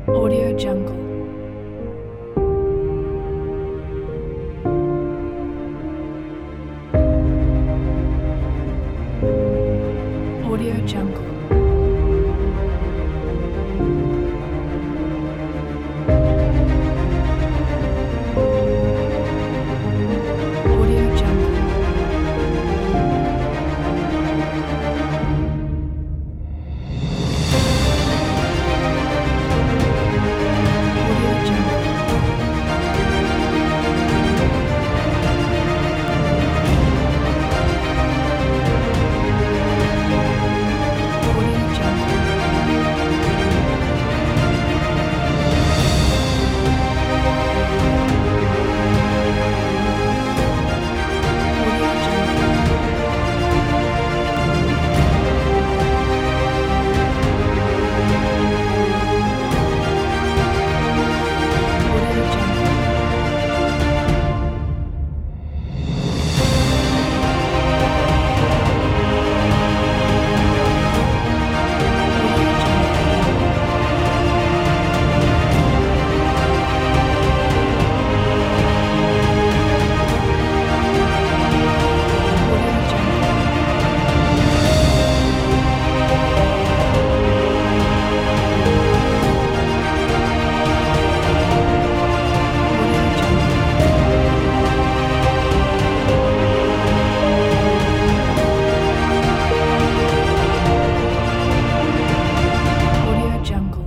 Audio Jungle. Audio Jungle. Audio Jungle. Audio Jungle. Audio Jungle. Audio Jungle. Audio Jungle. Audio Jungle. Audio Jungle. Audio Jungle. Audio Jungle.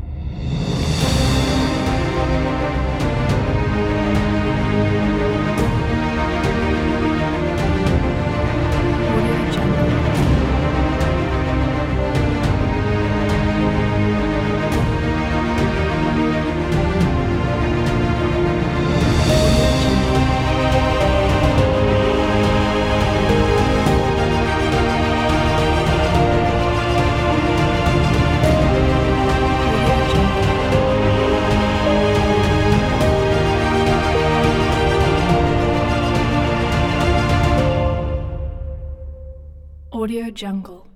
Audio Jungle. Audio Jungle. Audio Jungle. Audio Jungle.